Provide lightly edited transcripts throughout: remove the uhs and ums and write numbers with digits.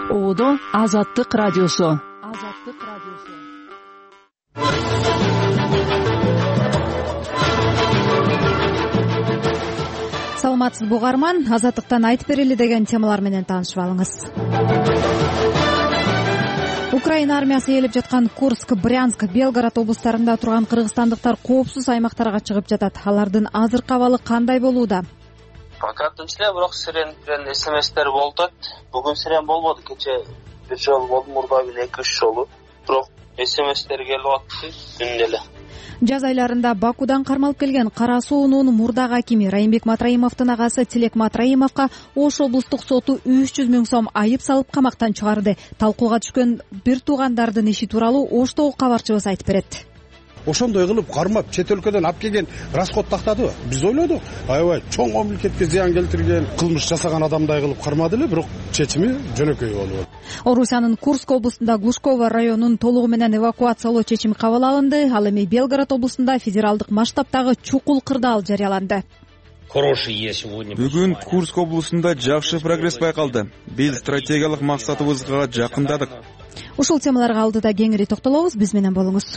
Оодо Азаттык радиосу. Саламатсызбы угарман, Азаттыктан айтып берели деген темалар менен таанышып алыңыз. Украина армиясы ээлеп жаткан Курск, Брянск, Белгород облустарында турган кыргызстандыктар коопсуз аймактарга чыгып жатат. Алардын азыркы абалы кандай болууда? Акыртынча эле бирок сиренден СМСтер болуп. Бүгүн сирен болбоду, кече бир жолу болду, мурда 2-3 жолу. Бирок СМСтер келип атты күндө эле. Жаз айларында Бакудан кармалып келген Кара Суунун мурдагы акими Райымбек Матраимовдун агасы Тилек Матраимовго Ош облустук соту 300 000 сом айып салып камактан чыгарды. Талкууга түшкөн бир туугандардын иши тууралуу Оштогу кабарчыбыз айтып берет. Ошондой кылып кармап чет өлкөдөн алып келген расход тактадыбы? Биз ойлодук, аябай чоң мамлекетке зыян келтирген, кылмыш жасаган адамдай кылып кармады эле, бирок чечими жөнөкөй болду. Орусиянын Курск облустунда Глушково районун толугу менен эвакуациялоо чечими кабыл алынды. Ал эми Белгород облустунда федералдык масштабтагы чукул кырдаал жарыяланды. Бүгүн Курск облусунда жакшы прогресс байкалды. Биз стратегиялык максатыбызга жакындадык. Ушул темаларга алдыда кеңири токтолобуз, биз менен болуңуз.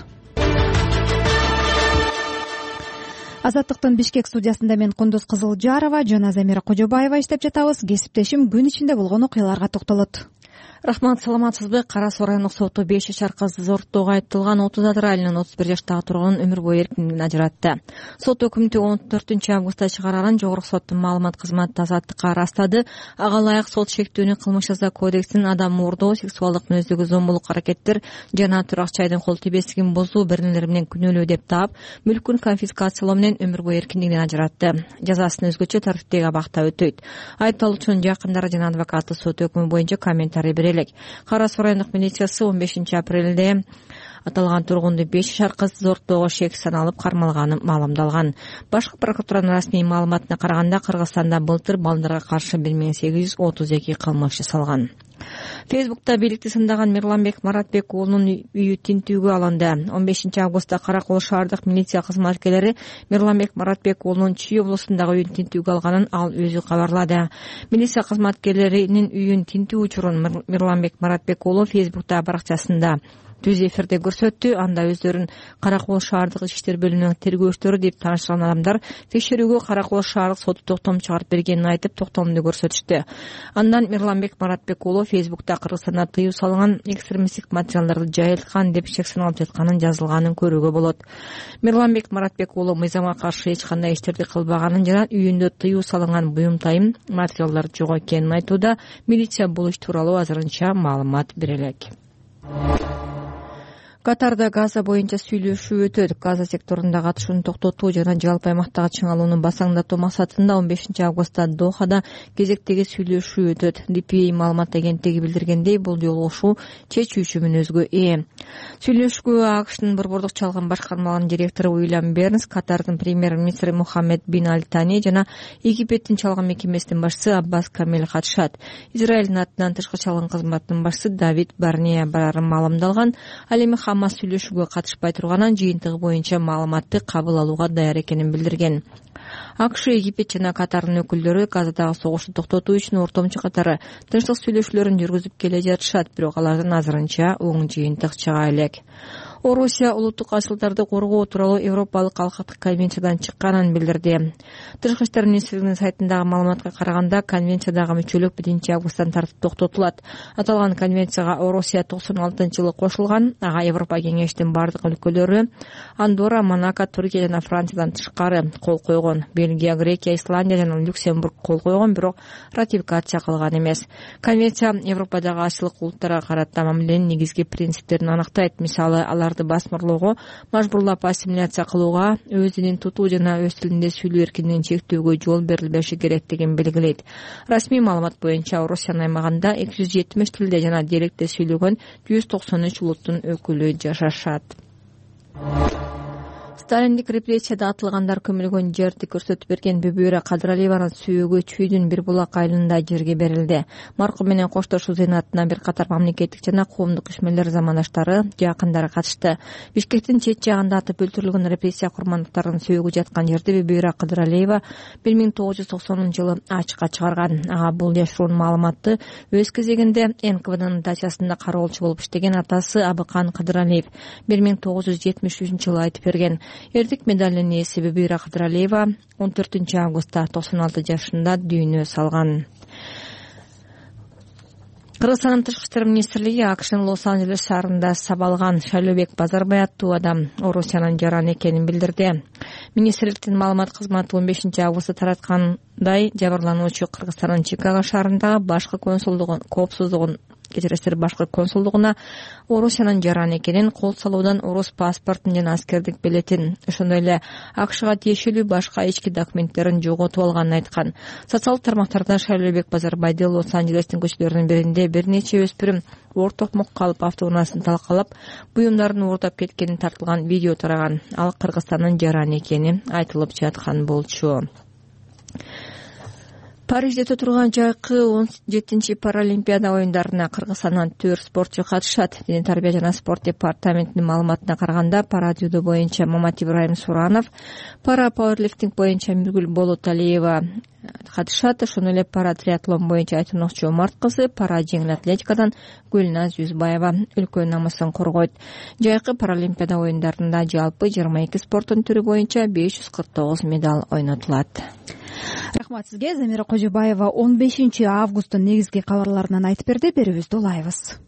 Азаттыктын Бишкек студиясында мен Кундуз Кызылжарова жана Замира Кожобаева иштеп жатабыз. Кесиптешим күн ичинде болгон окуяларга токтолот. Рахмат, саламатсызбы? Кара Суу райондук соту 5 жашар кызды зоруктоого айыпталган 30 айылын 31 жаштагы тургунун өмүр бою эркиндигин ажыратты. Сот өкмүтү 14 августта чыгарылган Жогорку соттун маалымат кызматы Азаттыкка ырастады. Ага ылайык сот шектүүнү кылмыш жаза кодексинин адам мурдоо, сексуалдык мүнөздөгү зомбулук аракеттер жана туракчайдын кол тийбестигин бузуу беренелери менен күнөөлүү деп таап, мүлкүн конфискациялоо менен өмүр бою эркиндигин ажыратты. Жазасын өзгөчө тартиптеги абакта өтөйт. Айыпталуучунун жакындары жана адвокаты сот өкмү боюнча комментарий берелек. Кара Суу райондук милициясы 15 апрелде аталган тургунду 5 жашар кызды зоруктоого шек саналып кармалганын маалымдалган. Башкы прокуратуранын расмий маалыматына караганда Кыргызстанда былтыр балдарга каршы 1832 кылмыш жасалган. Фейсбукта бийликти сындаган Мирланбек Маратбек уулунун үйү тинтүүгө алынды. 15 августта Каракол шаардык милиция кызматкерлери Мирланбек Маратбек уулунун Чүй облусундагы үйүн тинтүүгө алганын ал өзү кабарлады. Милиция кызматкерлеринин үйүн тинтүү учурун Мирланбек Маратбек уулу Фейсбукта баракчасында түз эфирде көрсөттү. Анда өздөрүн Каракол шаардык ички иштер бөлүмүнүн тергөөчүлөрү деп таанышкан адамдар текшерүүгө Каракол шаардык соту токтом чыгарып бергенин айтып, токтомду көрсөтүштү. Андан Мирланбек Маратбек уулу Фейсбукта Кыргызстанда тыюу салынган экстремисттик материалдарды жайылткан деп шек саналып жатканын жазылганын көрүүгө болот. Мирланбек Маратбек уулу мыйзамга каршы эч кандай иштерди кылбаганын жана үйүндө тыюу салынган буюм-тайым материалдар жок экенин айтууда. Милиция бул иш тууралуу азырынча маалымат бере элек. Катарда Газа боюнча сүйлөшүү өтөт. Газа секторунда катышууну токтотуу жана жалпы аймактагы чыңалууну басаңдатуу максатында 15 августта Дохада кезектеги сүйлөшүү өтөт. DPA маалымат агенттиги билдиргендей, бул жолугушуу чечүүчү мүнөзгө ээ. Сүйлөшүүгө АКШнын борбордук чалгын башкармаларынын директору Уильям Бернс, Катардын премьер-министри Мухаммед бин Аль Тани жана Египеттин чалгын мекемесинин башчысы Аббас Камел катышат. Израилдин атынан тышкы чалгын кызматынын башчысы Давид Барния баары маалымдалган. Ал эми Хамас сүйлөшүүгө катышпай турганын, жыйынтыгы боюнча маалыматты кабыл алууга даяр экенин билдирген. АКШ, Египет жана Катардын өкүлдөрү Газадагы согушту токтотуу үчүн ортомчу катары тынчтык сүйлөшүүлөрүн жүргүзүп келе жатышат, бирок алардан азырынча оң жыйынтык чыга элек. Орусия улуттук кайшылыктарды коргоо тууралуу Европалык алкактык конвенциядан чыкканын билдирди. Тышкы иштер министрлигинин сайтындагы маалыматка караганда, конвенциядагы мүчөлүк 1 августтан тартып токтотулат. Аталган конвенцияга Орусия 96-жылы кошулган. Ага Европа кеңештин бардык өлкөлөрү Андорра, Монако, Түркия жана Франциядан тышкары кол койгон. Бельгия, Грекия, Исландия жана Люксембург кол койгон, бирок ратификация кылган эмес. Конвенция Европадагы ачылык улуттарга карата мамиленин негизги принциптерин аныктайт. Мисалы, аларды басмырлоого, мажбурлап ассимиляция кылууга, өз динин тутуу жана өз тилинде сүйлөө эркиндигин чектөөгө жол берилбеши керектигин белгилейт. Расмий маалымат боюнча Орусиянын аймагында 270 тилде жана диалектте сүйлөгөн 193 улуттун өкүлү жашашат. Сталиндик репрессияда атылгандар көмүлгөн жерди көрсөтүп берген Бүбүра Кадыралиеванын сүйөгү Чүйдүн бир булак айылында жерге берилди. Маркум менен коштошуу зыйнатына бир катар мамлекеттик жана коомдук ишмерлер замандаштары, жакындары катышты. Бишкектин чет жагында атып өлтүрүлгөн репрессия курмандыктарынын сүйөгү жаткан жерди Бүбүра Кадыралиева 1990-жылы ачыкка чыгарган. Ага бул яшыруун маалыматты өз кезегинде НКВДнын дачасында кароолчу болуп иштеген атасы Абыкан Кадыралиев 1973-жылы айтып берген. Эрдик медалинин ээси Бүбүра Кадыралиева 14-августта 96 жашында дүйнө салган. Кыргызстандын тышкы иштер министрлиги АКШнын Лос-Анджелес шаарында сабалган Шайлообек Базарбай аттуу адам Орусиянын жаран экенин билдирди. Министрликтин маалымат кызматы 15-августта тараткандай жабырлануучу Кыргызстандын Чикаго шаарындагы башкы консулдугуна Орусиянын жаран экенин, кол салуудан орус паспортун жана аскердик билетин, ошондой эле АКШга тиешелүү башка ички документтерин жоготуп алганын айткан. Социалдык тармактарда Шайлообек Базарбайды Лос-Анджелестин көчөлөрүнүн биринде бир нече өспүрүм ортокмок калып автоунаасын талкалап, буюмдарын уурдап кеткени тартылган видео тараган. Ал Кыргызстандын жаран экени айтылып жаткан болчу. Парижде өтө турган жайкы 17-чи Паралимпиада оюндарына Кыргызстандан 4 спортчу катышат. Дене тарбия жана спорт департаментинин маалыматына караганда, пара дзюдо боюнча Мамат Ибраим Суранов, пара пауэрлифтинг боюнча Миргүл Болоталиева катышат. Ошондой эле пара триатлон боюнча Айтырнокчу Омарт кызы, пара жеңил атлетикадан Гүлназ Жүзбаева өлкө намысын коргойт. Жайкы Паралимпиада оюндарында жалпы 22 спорттун түрү боюнча 549 медаль ойнотулат. Рахмат сизге. Замира Кожобаева 15-августтун негизги кабарларынан айтып берди. Берүүбүздү улайбыз.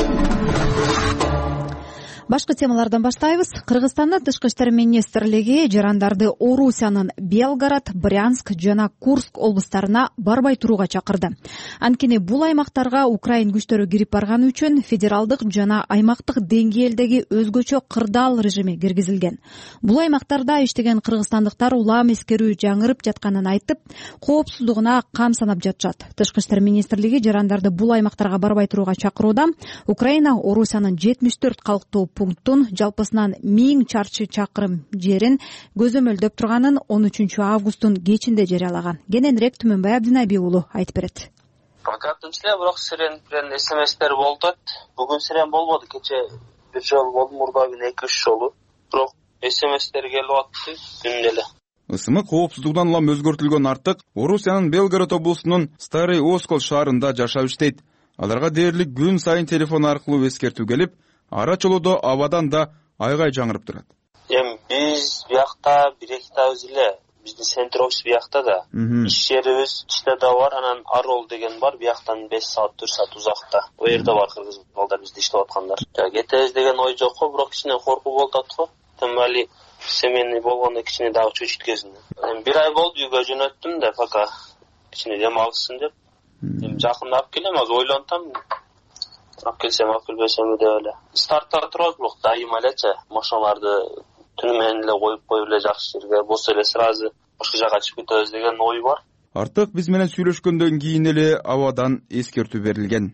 Башкы темалардан баштайбыз. Кыргызстандын тышкы иштер министрлиги жарандарды Орусиянын Белгород, Брянск жана Курск облустарына барбай турууга чакырды. Анткени бул аймактарга Украин күчтөрү кирип барганы үчүн федералдык жана аймактык деңгээлдеги өзгөчө кырдаал режими киргизилген. Бул аймактарда иштеген кыргызстандыктар улам эскерүү жаңырып жатканын айтып, коопсуздугуна кам санап жатышат. Тышкы иштер министрлиги жарандарды бул аймактарга барбай турууга чакырууда. Украина Орусиянын 74 калктуу пунктун жалпысынан 1000 чарчы чакырым жерин көзөмөлдөп турганын 13-августтун кечинде жарыялаган. Кененирээк Түмөнбай Абдинайби уулу айтып берет. Катынча бирок сирен СМСтер болду. Бүгүн сирен болбоду. Кече бир жолу болду, мурда күнү 2-3 жолу. Бирок СМСтер келип атты күндө эле. Ысымы коопсуздугунан улам өзгөртүлгөн артык Орусиянын Белгород облусунун Старый Оскол шаарында жашап иштейт. Аларга дээрлик күн сайын телефон аркылуу эскертүү келип, ара чолоодо абадан да айгай жаңырып турат. Биз биякта 1-2 табыз эле, биздин центр офис биякта да. Иш жерибиз ичте да бар, анан Арол деген бар, бияктан 5 саат 4 саат узакта. О жерде бар кыргыз балдар бизде иштеп аткандар. Кетебиз деген ой жок го, бирок кичине коркуу болуп атат го. Тымали семейный болгондо кичине дагы чөчүткөзүн. Бир ай болду үйгө жөнөттүм да, пока кичине дем алсын деп. Жакында алып келем, азыр ойлонтам. Алып келсем, алып келбесем деп эле. Стартта турат, бирок дайым элечи машиналарды түнү менен эле коюп эле жакшы жерге, болсо эле сразу башка жака чыгып кетебиз деген ой бар. Артык биз менен сүйлөшкөндөн кийин эле абадан эскертүү берилген.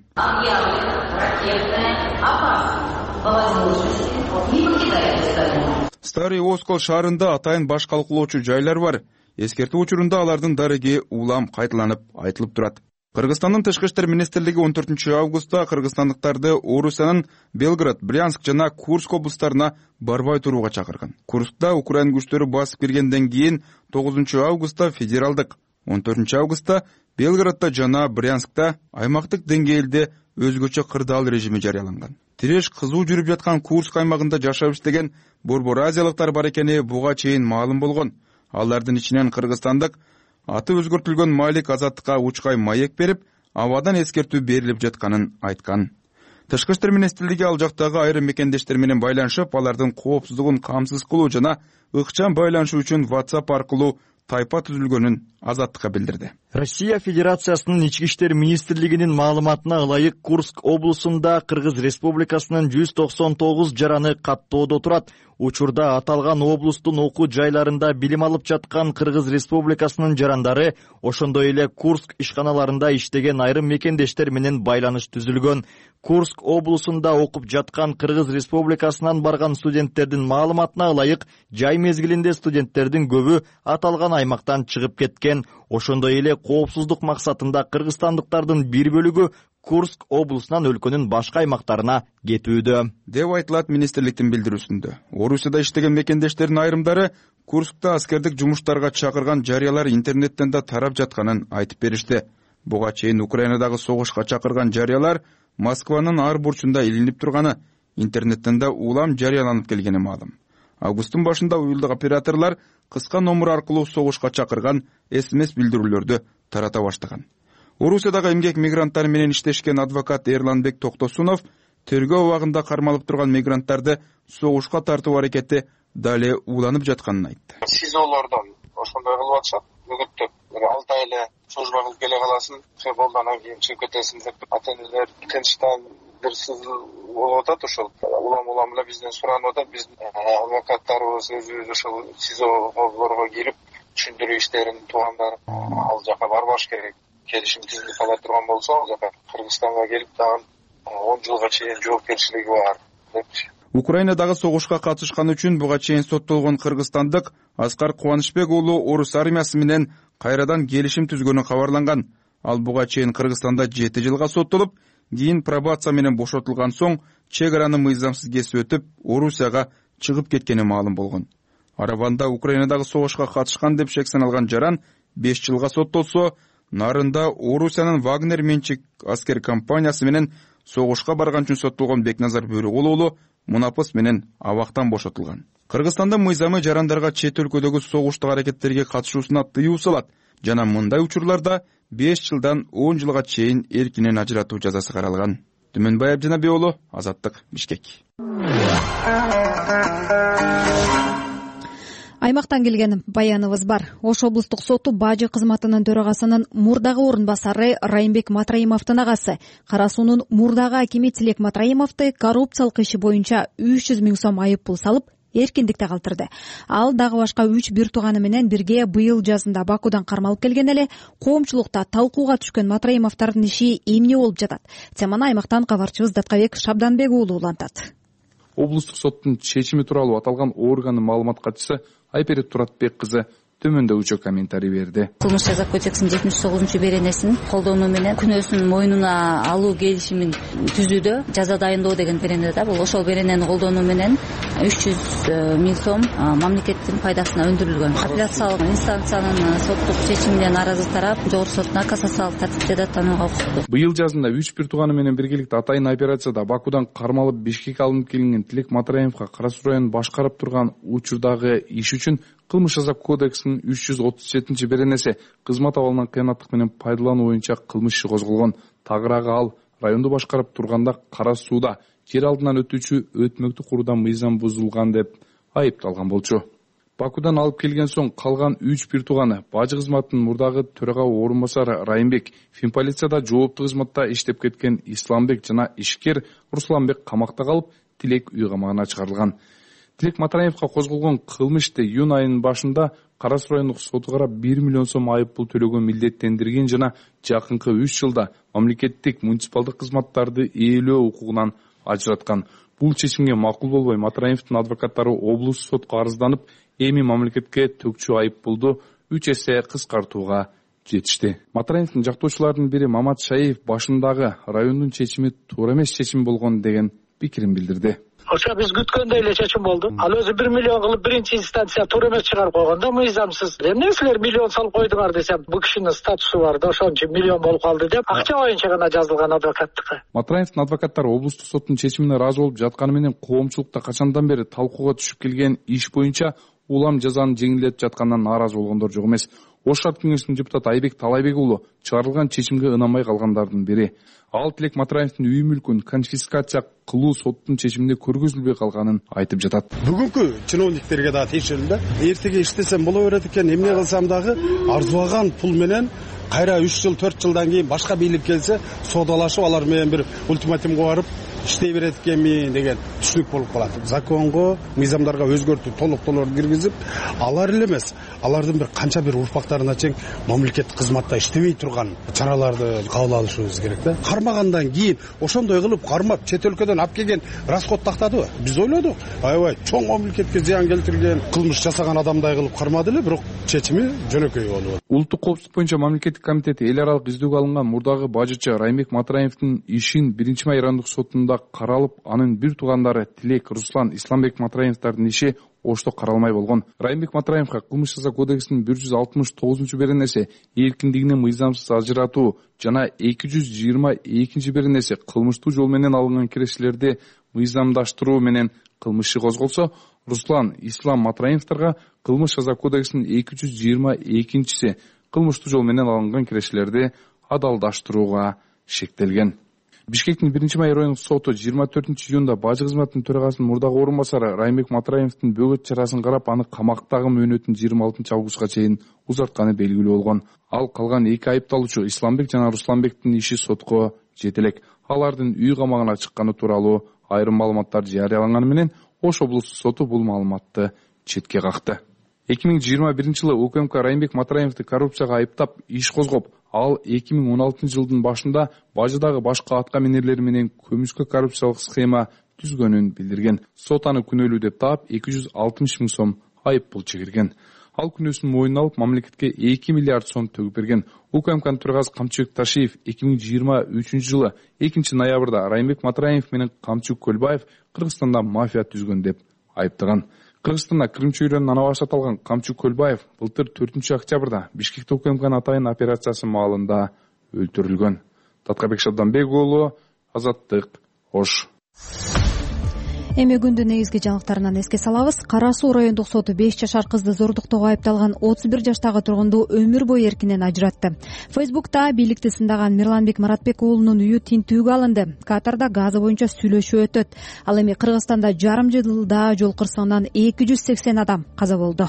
Старый Оскол шаарында атайын баш калкулоочу жайлар бар. Эскертүү учурунда алардын дареги улам кайталанып айтылып турат. Кыргызстандын тышкы иштер министрлиги 14-августта кыргызстандыктарды Орусиянын Белгород, Брянск жана Курск облустарына барбай турууга чакырган. Курскта Украин күчтөрү басып киргенден кийин 9-августта федералдык, 14-августта Белгородто жана Брянскта аймактык деңгээлде өзгөчө кырдаал режими жарыяланган. Тиреш кызуу жүрүп жаткан Курск аймагында жашап иштеген борбор азиялыктар бар экени буга чейин маалым болгон. Алардын ичинен кыргызстандык аты өзгөртүлгөн Малик Азаттыкка учкай маек берип, абадан эскертүү берилип жатканын айткан. Тышкы иштер министрлиги ал жактагы айрым мекендештер менен байланышып, алардын коопсуздугун камсыз кылуу жана ыкчам байланышуу үчүн WhatsApp аркылуу тайпа түзүлгөнүн Азаттыкка билдирди. Россия Федерациясынын ички иштер министрлигинин маалыматына ылайык Курск облусунда Кыргыз Республикасынын 199 жараны каттоодо турат. Учурда аталган облустун окуу жайларында билим алып жаткан Кыргыз Республикасынын жарандары, ошондой эле Курск ишканаларында иштеген айрым мекендештер менен байланыш түзүлгөн. Курск облусунда окуп жаткан Кыргыз Республикасынан барган студенттердин маалыматына ылайык, жай мезгилинде студенттердин көбү аталган аймактан чыгып кеткен. Ошондой эле коопсуздук максатында кыргызстандыктардын бир бөлүгү Курск облусунан өлкөнүн башка аймактарына кетүүдө, деп айтылат министрликтин билдирүүсүндө. Орусияда иштеген мекендештердин айрымдары Курскта аскердик жумуштарга чакырган жарыялар интернеттен да тарап жатканын айтып беришти. Буга чейин Украинадагы согушка чакырган жарыялар Москванын ар бурчунда илинип турганы, интернеттен да улам жарыяланып келгени маалым. Августтун башында уюлдук операторлор кыска номер аркылуу согушка чакырган СМС билдирүүлөрдү тарата баштаган. Орусиядагы эмгек мигранттары менен иштешкен адвокат Эрланбек Токтосунов тергөө убагында кармалып турган мигранттарды согушка тартуу аракети дале уланып жатканын айтты. СИЗОлордон ошондой кылып атышат. Бүгүттүк 6 ай эле служба кылып келе каласың, болгандан кийин чыгып кетесиң деп ата-энелер тынчтан дырсыз болуп атат. Ошол улам эле бизден суранып атат. Биздин адвокаттарыбыз өзүбүз ошол СИЗОлорго кирип түшүндүрүү иштерин туугандар ал жака барбаш керек. Келишим түзүлүп ала турган болсо, ал жака Кыргызстанга келип дагы 10 жылга чейин жоопкерчилиги бар деп. Украинадагы согушка катышканы үчүн буга чейин соттолгон кыргызстандык Аскар Кубанычбек уулу орус армиясы менен кайрадан келишим түзгөнү кабарланган. Ал буга чейин Кыргызстанда 7 жылга соттолуп, кийин пробация менен бошотулган соң чек араны мыйзамсыз кесип өтүп, Орусияга чыгып кеткени маалым болгон. Арабанда Украинадагы согушка катышкан деп шек саналган жаран 5 жылга соттолсо, нарында Орусиянын Вагнер менчик аскер компаниясы менен согушка барган үчүн соттолгон Бекназар Бөрүгул уулу мунапыс менен абактан бошотулган. Кыргызстандын мыйзамы жарандарга чет өлкөдөгү согуштук аракеттерге катышуусуна тыюу салат жана мындай учурларда 5 жылдан 10 жылга чейин эркинен ажыратуу жазасы каралган. Түмөнбай Абдинабек уулу, Азаттык, Бишкек. Аймактан келген баяныбыз бар. Ош облустук соту бажы кызматынын төрагасынын мурдагы орун басары Райымбек Матраимовдун агасы Кара суунун мурдагы акими Тилек Матраимовду коррупциялык иши боюнча 300 000 сом айып пул салып, эркиндикте калтырды. Ал дагы башка 3 бир тууганы менен бирге быйыл жазында Бакудан кармалып келген эле. Коомчулукта талкууга түшкөн Матраимовдордун иши эмне болуп жатат? Теманы аймактан кабарчыбыз Даткабек Шабданбек уулу улантат. Облустук соттун чечими тууралуу аталган органдын маалымат катчысы Айперет Туратбек кызы төмөндөгүчө комментарий берди. Кылмыш жаза кодексинин 79-беренесин колдонуу менен күнөөсүн мойнуна алуу келишимин түзүүдө жаза дайындоо деген берене да. Бул ошол беренени колдонуу менен 300 000 сом мамлекеттин пайдасына өндүрүлгөн. Апелляциялык инстанциянын соттук чечимине нааразы тарап жогорку сотуна кассациялык тартипте да танууга укуктуу. Быйыл жазында 3 бир тууганы менен биргеликте атайын операцияда Бакудан кармалып Бишкекке алынып келинген Тилек Матраимовго Кара Суу районун башкарып турган учурдагы иш үчүн Кылмыш жаза кодексинин 337-беренеси кызмат абалынан кыянаттык менен пайдалануу боюнча кылмыш иши козголгон. Тагыраагы ал районду башкарып турганда Кара сууда жер алдынан өтүүчү өтмөктү куруудан мыйзам бузулган деп айыпталган болчу. Бакудан алып келген соң калган 3 бир тууганы бажы кызматынын мурдагы төрага орун басары Райымбек, Финполицияда жооптуу кызматта иштеп кеткен Исламбек жана ишкер Русланбек камакта калып, Тилек үй камагына чыгарылган. Тилек Матраимовго козголгон кылмышты июнь айынын башында Кара Суу райондук соту карап 1 миллион сом айып пул төлөгө милдеттендирген жана жакынкы 3 жылда мамлекеттик муниципалдык кызматтарды ээлөө укугунан ажыраткан. Бул чечимге макул болбой Матраимовдун адвокаттары облустук сотко арызданып, эми мамлекетке төкчү айып пулду 3 эсе кыскартууга жетишти. Матраимовдун жактоочуларынын бири Мамат Шаиев башындагы райондун чечими туура эмес чечим болгон деген пикирин билдирди. Ошо биз күткөндөй эле чечим болду. Ал өзү 1 миллион кылып биринчи инстанция туура эмес чыгарып койгондо мыйзамсыз. Эмне силер миллион салып койдуңар десем, бул кишинин статусу бар да, ошон үчүн миллион болуп калды деп акча боюнча гана жазылган адвокаттыкы. Матраимовдун адвокаттары облустук соттун чечимине ыраазы болуп жатканы менен коомчулукта качандан бери талкууга түшүп келген иш боюнча улам жазанын жеңилдетип жатканынан нааразы болгондор жок эмес. Ош шаар кеңешинин депутаты Айбек Талайбек уулу чыгарылган чечимге ынамай калгандардын бири. Ал Тилек Матраимовдун үй мүлкүн конфискация кылуу соттун чечиминде көргөзүлбөй калганын айтып жатат. Бүгүнкү чиновниктерге да тиешелүү да. Эртеге иштесем боло берет экен, эмне кылсам дагы арзубаган пул менен кайра 3 жыл 4 жылдан кийин башка бийлик келсе соодалашып алар менен бир ультиматумга барып иштей берет экенми деген түшүнүк болуп калат. Законго, мыйзамдарга өзгөртүү толуктоолор киргизип, алар эле эмес, алардын бир канча бир урпактарына чейин мамлекеттик кызматта иштебей турган чараларды кабыл алышыбыз керек да. Кармагандан кийин ошондой кылып кармап чет өлкөдөн алып келген расход тактадыбы? Биз ойлодук, аябай чоң мамлекетке зыян келтирген, кылмыш жасаган адамдай кылып кармады эле, бирок чечими жөнөкөй болду. Улуттук коопсуздук боюнча мамлекеттик комитети эл аралык издөөгө алынган мурдагы бажычы Райымбек Матраимовдун ишин 1-май райондук сотунда каралып, анын бир туугандары Тилек, Руслан, Исламбек Матраимовдордун иши Ошто каралмай болгон. Райымбек Матраимовго кылмыш жаза кодексинин 169-беренеси эркиндигинен мыйзамсыз ажыратуу жана 222-беренеси кылмыштуу жол менен алынган кирешелерди мыйзамдаштыруу менен кылмыш иши козголсо, Руслан, Ислам Матраимовдорго кылмыш жаза кодексинин 222-си кылмыштуу жол менен алынган кирешелерди адалдаштырууга шектелген. Бишкектин 1-май райондук соту 24-июнда бажы кызматынын төрагасынын мурдагы орун басары Райымбек Матраимовдун бөгөт чарасын карап, аны камактагы мөөнөтүн 26-августка чейин узартканы белгилүү болгон. Ал калган 2 айыпталуучу Исламбек жана Русланбектин иши сотко жетелек. Алардын үй камагына чыкканы тууралуу айрым маалыматтар жарыяланганы менен Ош облустук соту бул маалыматты четке какты. 2021-жылы УКМК Райымбек Матраимовду коррупцияга айыптап иш козгоп, ал 2016-жылдын башында бажыдагы башка атка минерлер менен көмүскө коррупциялык схема түзгөнүн билдирген. Сот аны күнөөлүү деп таап 260 000 сом айып пул чегирген. Ал күнөөсүн мойнуна алып, мамлекетке 2 миллиард сом төгүп берген. УКМКнын төрагасы Камчыбек Ташиев 2023-жылы 2-ноябрда Райымбек Матраимов менен Камчыбек Көлбаев Кыргызстанда мафия түзгөн деп айыптаган. Кыргызстанда кырым чөйрөнүн ана башы аталган Камчыбек Көлбаев былтыр 4-октябрда Бишкекте УКМКнын атайын операциясы маалында өлтүрүлгөн. Таткабек Шабданбек уулу, Азаттык, Ош. Эми күндүн негизги жаңылыктарынан эске салабыз. Кара Суу райондук соту 5 жашар кызды зордуктоого айыпталган 31 жаштагы тургунду өмүр бою эркинен ажыратты. Фейсбукта бийликти сындаган Мирланбек Маратбек уулунун үйү тинтүүгө алынды. Катарда газы боюнча сүйлөшүү өтөт. Ал эми Кыргызстанда жарым жылда жол кырсыгынан 280 адам каза болду.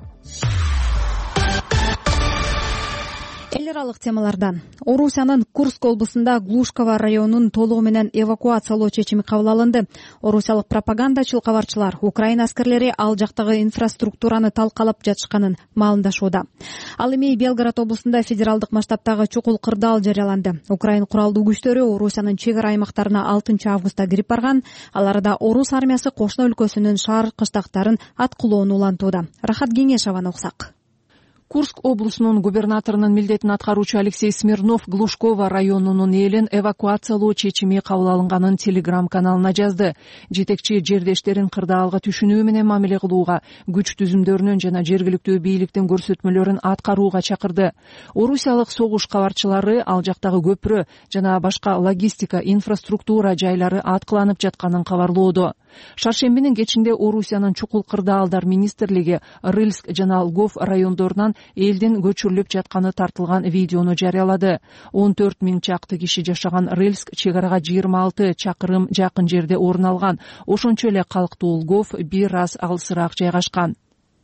Эл аралык темалардан. Орусиянын Курск облусунда Глушково районун толугу менен эвакуациялоо чечими кабыл алынды. Орусиялык пропагандачыл кабарчылар Украина аскерлери ал жактагы инфраструктураны талкалап жатышканын маалымдашууда. Ал эми Белгород облусунда федералдык масштабтагы чукул кырдаал жарыяланды. Украин куралдуу күчтөрү Орусиянын чек ара аймактарына 6-августта кирип барган. Аларда орус армиясы кошуна өлкөсүнүн шаар кыштактарын аткылоону улантууда. Рахат Кеңешеваны уксак. Курск облусунун губернаторунун милдетин аткаруучу Алексей Смирнов Глушково районунун элин эвакуациялоо чечими кабыл алынганын телеграм-каналына жазды. Жетекчи жердештерин кырдаалга түшүнүү менен мамиле кылууга, күч түзүмдөрүнөн жана жергиликтүү бийликтин көрсөтмөлөрүн аткарууга чакырды. Орусиялык согуш кабарчылары ал жактагы көпүрө жана башка логистика, инфраструктура жайлары аткыланып жатканын кабарлоодо. Шаршембинин кечинде Орусиянын чукул кырдаалдар министрлиги Рыльск жана Лгов райондорунан элдин көчүрүлүп жатканы тартылган видеону жарыялады. 14 000 чакты киши жашаган Рыльск чек арага 26 чакырым жакын жерде орун алган. Ошончо эле калктуу Лгов бир аз алысыраак жайгашкан.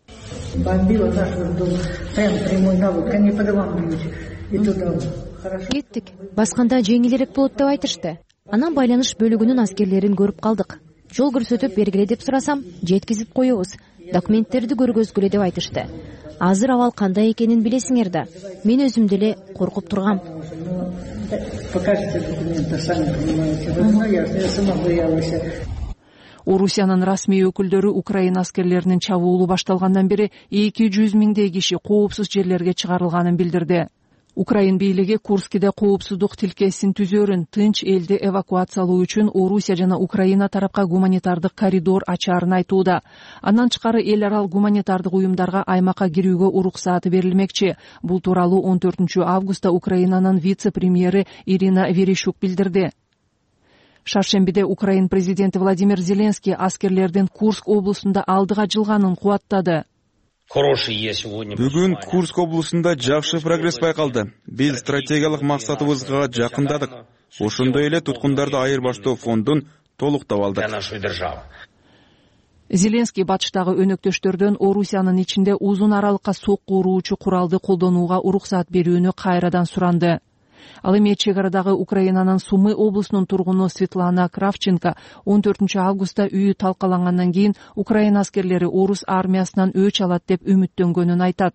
Кеттик. Басканда жеңилирээк болот деп айтышты. Анан байланыш бөлүгүнүн аскерлерин көрүп калдык. Жол көрсөтүп бергиле деп сурасам, жеткизип коебуз. Документтерди көргөзгүлө деп айтышты. Азыр абал кандай экенин билесиңер да. Мен өзүм деле коркуп тургам. Орусиянын расмий өкүлдөрү Украина аскерлеринин чабуулу башталгандан бери 200 000 киши коопсуз жерлерге чыгарылганын билдирди. Украин бийлиги Курскиде коопсуздук тилкесин түзөрүн, тынч элди эвакуациялоо үчүн Орусия жана Украина тарапка гуманитардык коридор ачаарын айтууда. Андан тышкары эл аралык гуманитардык уюмдарга аймакка кирүүгө уруксааты берилмекчи. Бул тууралуу 14 августта Украинанын вице-премьери Ирина Верещук билдирди. Шаршембиде Украин президенти Владимир Зеленский аскерлердин Курск облусунда алдыга жылганын кубаттады. Бүгүн Курск облусунда жакшы прогресс байкалды. Биз стратегиялык максатыбызга жакындадык. Ошондой эле туткундарды айырбаштоо фондун толуктап алдык. Зеленский батыштагы өнөктөштөрдөн Орусиянын ичинде узун аралыкка сокку уруучу куралды колдонууга уруксат берүүнү кайрадан суранды. Ал эми чек арадагы Украинанын Сумы облусунун тургуну Светлана Кравченко 14 августта үйү талкалангандан кийин Украина аскерлери орус армиясынан өч алат деп үмүттөнгөнүн айтат.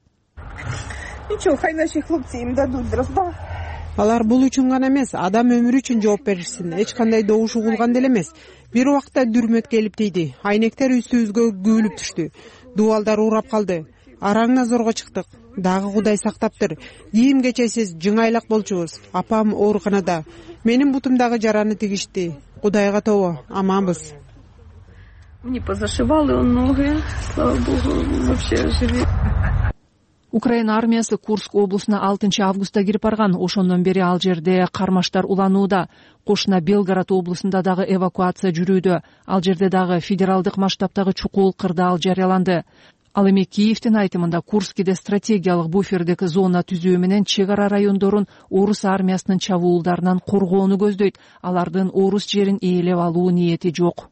Алар бул үчүн гана эмес, адам өмүрү үчүн жооп беришсин. Эч кандай добуш угулган деле эмес. Бир убакта дүрмөт келип тийди. Айнектер үстүбүзгө күбүлүп түштү. Дубалдар урап калды. Араңна зорго чыктык. Дагы Кудай сактаптыр. Кийим кечесиз жыңайлак болчубуз. Апам ооруканада. Менин бутумдагы жараны тигишти. Кудайга тобо, аманбыз. Мне позашивали ноги. Слава Богу, вообще живи. Украина армиясы Курск облусуна 6 августта кирип барган. Ошондон бери ал жерде кармаштар уланууда. Кошуна Белгород облусунда дагы эвакуация жүрүүдө. Ал жерде дагы федералдык масштабтагы чукул кырдаал жарыяланды. Ал эми Киевдин айтымында Курскиде стратегиялык буфердик зона түзүү менен чек ара райондорун орус армиясынын чабуулдарынан коргоону көздөйт. Алардын орус жерин ээлеп алуу ниети жок.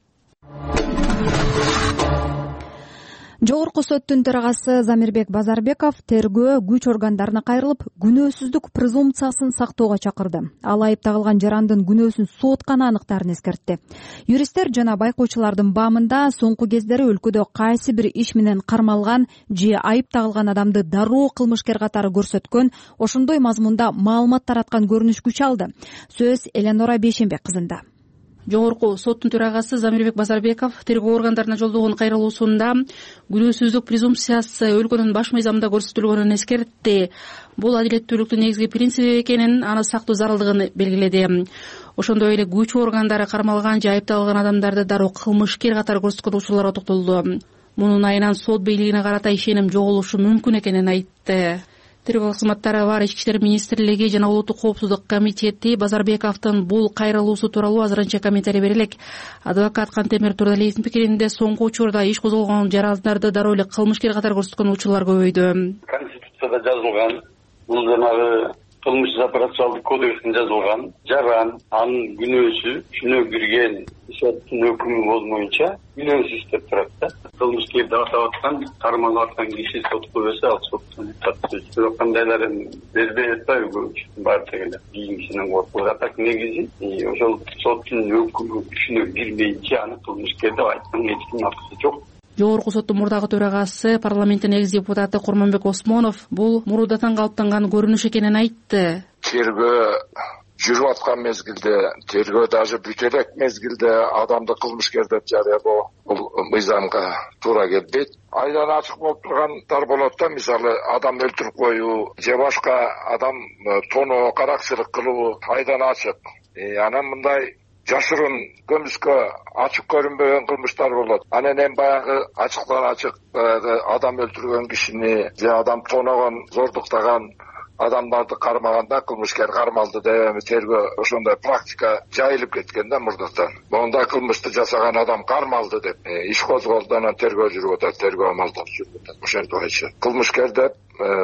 Жогорку соттун төрагасы Замирбек Базарбеков тергөө күч органдарына кайрылып, күнөөсүздүк презумпциясын сактоого чакырды. Ал айыпталган жарандын күнөөсүн сотканы аныктарын эскертти. Юристтер жана байкоочулардын баамында соңку кездери өлкөдө кайсы бир иш менен кармалган же айыпталган адамды дароо кылмышкер катары көрсөткөн, ошондой мазмунда маалымат тараткан көрүнүш күч алды. Сөз Эленора Бейшенбек кызында. Жогорку соттун төрагасы Замирбек Базарбеков тергөө органдарына жолдогон кайрылуусунда күнөөсүздүк презумпциясы өлкөнүн баш мыйзамында көрсөтүлгөнүн эскертти. Бул адилеттүүлүктүн негизги принциби экенин, аны сактоо зарылдыгын белгиледи. Ошондой эле күч органдары кармалган же айыпталган адамдарды дароо кылмышкер катары көрсөткөн учурларга токтолду. Мунун айынан сот бийлигине карата ишеним жоголушу мүмкүн экенин айтты. Тергөө кызматтары бар Ички иштер министрлиги жана Улуттук коопсуздук комитети Базарбековдун бул кайрылуусу тууралуу азырынча комментарий бере элек. Адвокат Кантемир Турдалиевдин пикиринде соңку учурда иш козголгон жарандарды дароо эле кылмышкер катары көрсөткөн учурлар көбөйдү. Конституцияда жазылган, бул жанагы кылмыш операциялык кодексинде жазылган жаран, анын күнөөсү, күнөө кирген соттун өкүмү боюнча күнөөсүз деп турат да. Кылмышкерди атап аткан, кармалып аткан киши сотко берсе, ал соттун бирок кандайларын бербей атпайбы бар дегенде кийинкисинен коркуп атат. Негизи ошол соттун өкүмү күчүнө кирбейинче аны кылмышкер деп айткан эч кимдин акысы жок. Жогорку соттун мурдагы төрагасы, парламенттин экс депутаты Курманбек Осмонов бул мурдатан калыптанган көрүнүш экенин айтты. Тергөө жүрүп аткан мезгилде, тергөө даже бүтө элек мезгилде адамды кылмышкер деп жарыялоо бул мыйзамга туура келбейт. Айдан ачык болуп тургандар болот да, мисалы адам өлтүрүп коюу же башка адам тоноо, каракчылык кылуу айдан ачык. Анан мындай жашырын көмүскө ачык көрүнбөгөн кылмыштар болот. Анан эми баягы ачыктан ачык адам өлтүргөн кишини же адам тоногон, зордуктаган адамдарды кармаганда кылмышкер кармалды деп тергөө ошондой практика жайылып кеткен да мурдатан. Монда кылмышты жасаган адам кармалды деп иш козголду, анан тергөө жүрүп атат, тергөө амалдары жүрүп атат. Ошентип айтчу. Кылмышкер деп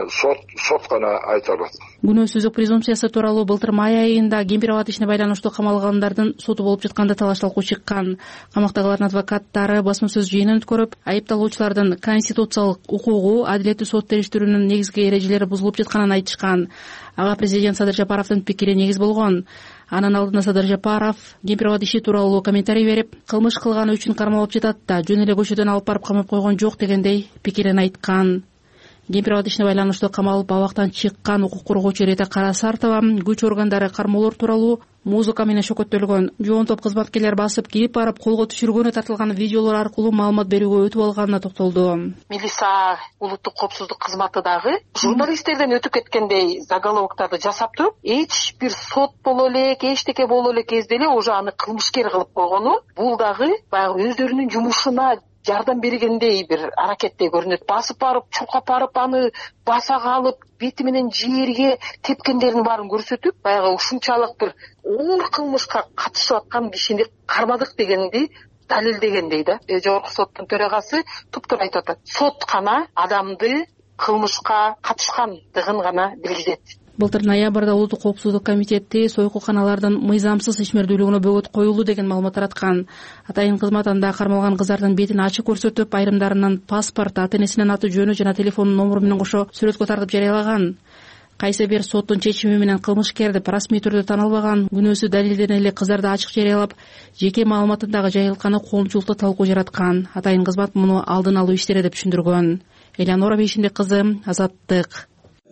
сот гана айта алат. Күнөөсүздүк презумпциясы тууралуу былтыр май айында Кемпир-Абад ишине байланыштуу камалгандардын соту болуп жатканда талаш талкуу чыккан. Камактагылардын адвокаттары басма сөз жыйынын өткөрүп, айыпталуучулардын конституциялык укугу, адилеттүү сот териштирүүнүн негизги эрежелери бузулуп жатканын айтышкан. Ага президент Садыр Жапаровдун пикири негиз болгон. Анын алдында Садыр Жапаров Кемпир-Абад иши тууралуу комментарий берип, кылмыш кылганы үчүн кармалып жатат да, жөн эле көчөдөн алып барып камап койгон жок дегендей пикирин айткан. Кемпир-Абад ишине байланыштуу камалып абактан чыккан укук коргоочу Рета Карасартова күч органдары кармоолор тууралуу музыка менен шөкөттөлгөн жоон топ кызматкерлер басып кирип барып колго түшүргөнү тартылган видеолор аркылуу маалымат берүүгө өтүп алганына токтолду. Милиса улуттук коопсуздук кызматы дагы журналисттерден өтүп кеткендей заголовоктарды жасап туруп, эч бир сот боло элек, эчтеке боло элек кезде эле уже аны кылмышкер кылып койгону, бул дагы баягы өздөрүнүн жумушуна жардам бергендей бир аракеттей көрүнөт. Басып барып, чуркап барып, аны басага алып, бети менен жерге тепкендердин баарын көрсөтүп, баягы ушунчалык бир оор кылмышка катышып аткан кишини кармадык дегенди далилдегендей да. Жогорку соттун төрагасы туптура айтып атат. Сот гана адамды кылмышка катышкандыгын гана билгизет. Былтыр ноябрда Улуттук коопсуздук комитети сойкуканалардын мыйзамсыз ишмердүүлүгүнө бөгөт коюлду деген маалымат тараткан. Атайын кызмат анда кармалган кыздардын бетин ачык көрсөтүп, айрымдарынын паспорт, ата-энесинин аты жөнү жана телефон номуру менен кошо сүрөткө тартып жарыялаган. Кайсы бир соттун чечими менен кылмышкерди расмий түрдө тана албаган, күнөөсү далилдене эле кыздарды ачык жарыялап, жеке маалыматын дагы жайылтканы коомчулукта талкуу жараткан. Атайын кызмат муну алдын алуу иштери деп түшүндүргөн. Элеонора Бейшиндик кызы, Азаттык.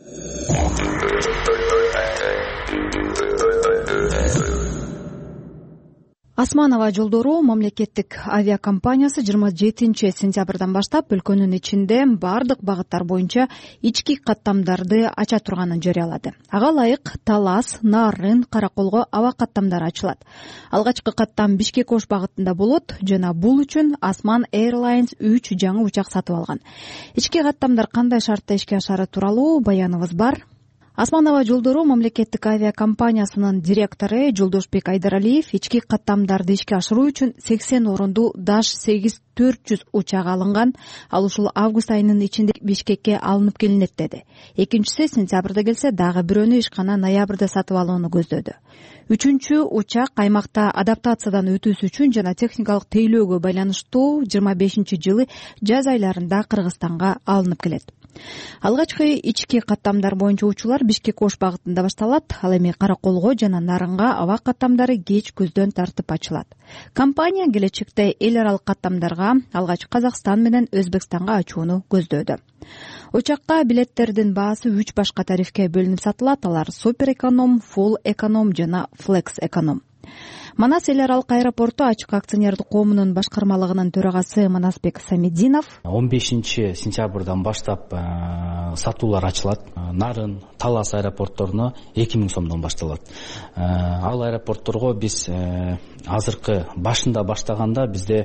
Асман аба жолдору мамлекеттик авиакомпаниясы 27 сентябрдан баштап өлкөнүн ичинде бардык багыттар боюнча ички каттамдарды ача турганын жарыялады. Ага ылайык Талас, Нарын, Караколго аба каттамдары ачылат. Алгачкы каттам Бишкек-Ош багытында болот жана бул үчүн Асман Airlines 3 жаңы учак сатып алган. Ички каттамдар кандай шартта ишке ашары тууралуу баяныбыз бар. Асман аба жолдору мамлекеттик авиакомпаниясынын директору Жолдошбек Айдаралиев ички каттамдарды ишке ашыруу үчүн 80 орунду Dash 8-400 учагы алынган. Ал ушул август айынын ичинде Бишкекке алынып келинет деди. Экинчиси сентябрда келсе, дагы бирөөнү ишкана ноябрда сатып алууну көздөдү. Үчүнчү учак аймакта адаптациядан өтүүсү үчүн жана техникалык тейлөөгө байланыштуу 25-жылы жаз айларында Кыргызстанга алынып келет. Алгачкы ички каттамдар боюнча учуулар Бишкек-Ош багытында башталат. Ал эми Караколго жана Нарынга аба каттамдары кеч көздөн тартып ачылат. Компания келечекте эл аралык каттамдарга алгач Казакстан менен Өзбекстанга ачууну көздөөдө. Учакка билеттердин баасы 3 башка тарифке бөлүнүп сатылат. Алар Супер эконом, Full эконом жана Flex эконом. Манас эл аралык аэропорту ачык акционердик коомунун башкармалыгынын төрагасы Манасбек Самидинов 15 сентябрдан баштап сатуулар ачылат. Нарын, Талас аэропортторуна 2000 сомдон башталат. Ал аэропортторго биз азыркы башында баштаганда бизде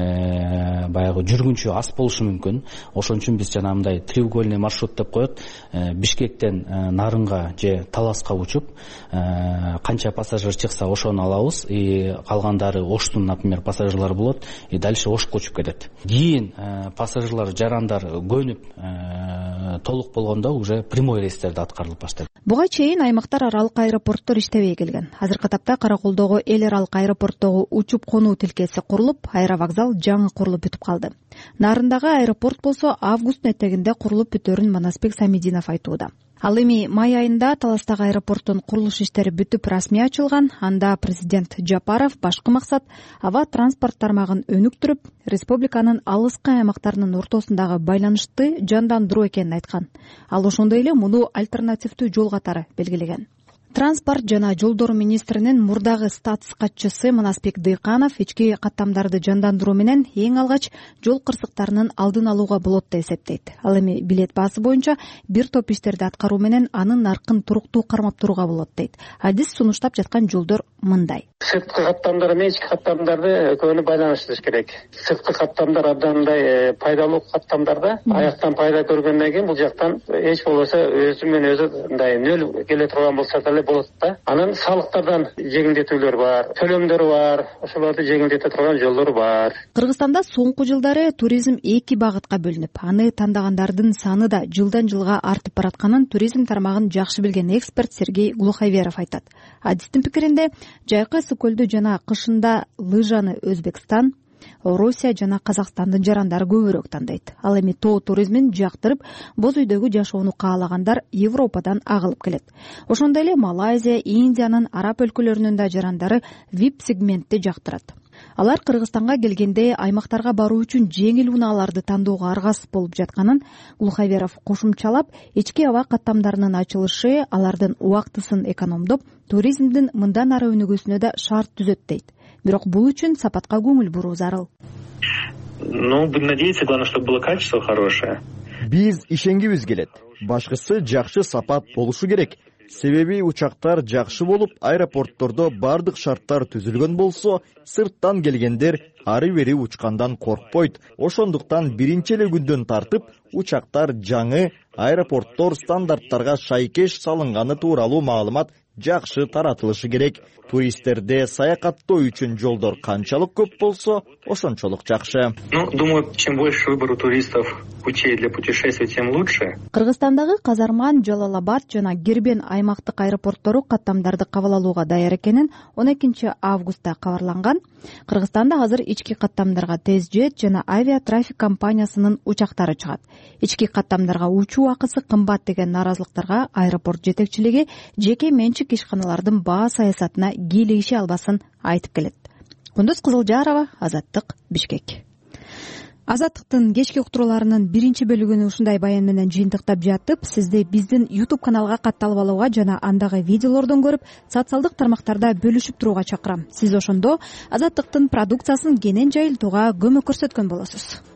баягы жүргүнчү аз болушу мүмкүн. Ошон үчүн биз жанагындай треугольный маршрут деп коет. Бишкектен Нарынга же Таласка учуп, канча пассажир чыкса ошону алабыз. Калгандары Оштун, например, пассажирлар болот, и дальше Ошко учуп кетет. Кийин пассажирлар, жарандар көнүп толук болгондо уже прямой рейстерди аткарылып баштайт. Буга чейин аймактар аралык аэропорттор иштебей келген. Азыркы тапта Караколдогу эл аралык аэропорттогу учуп конуу тилкеси курулуп, аэровокзал жаңы курулуп бүтүп калды. Нарындагы аэропорт болсо августтун этегинде курулуп бүтөрүн Манасбек Самидинов айтууда. Ал эми май айында Таластагы аэропорттун курулуш иштери бүтүп расмий ачылган. Анда президент Жапаров башкы максат аба транспорт тармагын өнүктүрүп, республиканын алыскы аймактарынын ортосундагы байланышты жандандыруу экенин айткан. Ал ошондой эле муну альтернативдүү жол катары белгилеген. Транспорт жана жолдор министринин мурдагы статус катчысы Манасбек Дыйканов ички каттамдарды жандандыруу менен эң алгач жол кырсыктарынын алдын алууга болот деп эсептейт. Ал эми билет баасы боюнча бир топ иштерди аткаруу менен анын наркын туруктуу кармап турууга болот дейт. Адис сунуштап жаткан жолдор мындай. Сырткы каттамдар менен ички каттамдарды экөөнү байланыштырыш керек. Сырткы каттамдар абдандай пайдалуу каттамдарда аяктан пайда көргөндөн кийин бул жактан эч болбосо өзү менен өзү мындай нөл келе турган болсо деле болот да. Анан салыктардан жеңилдетүүлөр бар, төлөмдөр бар, ошолорду жеңилдете турган жолдор бар. Кыргызстанда соңку жылдары туризм эки багытка бөлүнүп, аны тандагандардын саны да жылдан жылга артып баратканын туризм тармагын жакшы билген эксперт Сергей Глуховеров айтат. Адистин пикиринде, жайкы ысык көлдү жана кышында лыжаны Өзбекстан, Орусия жана Казакстандын жарандары көбүрөөк тандайт. Ал эми тоо туризмин жактырып, боз үйдөгү жашоону каалагандар Европадан агылып келет. Ошондой эле Малайзия, Индиянын араб өлкөлөрүнүн да жарандары VIP сегментти жактырат. Алар Кыргызстанга келгенде аймактарга баруу үчүн жеңил унааларды тандоого аргасыз болуп жатканын Глуховеров кошумчалап, ички аба каттамдарынын ачылышы алардын убактысын экономдоп, туризмдин мындан ары өнүгүүсүнө да шарт түзөт дейт. Бирок бул үчүн сапатка көңүл буруу зарыл. Будем надеяться, главное, чтобы было качество хорошее. Биз ишенгибиз келет. Башкысы жакшы сапат болушу керек. Себеби учактар жакшы болуп, аэропорттордо бардык шарттар түзүлгөн болсо, сырттан келгендер ары бери учкандан коркпойт. Ошондуктан биринчи эле күндөн тартып, учактар жаңы аэропорттор стандарттарга шайкеш салынганы тууралуу маалымат жакшы таратылышы керек. Туристтерде саякаттоо үчүн жолдор канчалык көп болсо, ошончолук жакшы. Думаю, чем больше выбор у туристов путей для путешествий, тем лучше. Кыргызстандагы Казарман, Жалал-Абад жана Гербен аймактык аэропорттору каттамдарды кабыл алууга даяр экенин 12 августта кабарланган. Кыргызстанда азыр ички каттамдарга TezJet жана авиатрафик компаниясынын учактары чыгат. Ички каттамдарга учуу акысы кымбат деген наразылыктарга аэропорт жетекчилиги жеке менчик ишканалардын баа саясатына кийлигише албасын айтып келет. Кундуз Кызылжарова, Азаттык, Бишкек. Азаттыктын кечки уктурууларынын биринчи бөлүгүнү ушундай баян менен жыйынтыктап жатып, сизди биздин YouTube каналга катталып алууга жана андагы видеолордон көрүп, социалдык тармактарда бөлүшүп турууга чакырам. Сиз ошондо Азаттыктын продукциясын кенен жайылтууга көмөк көрсөткөн болосуз.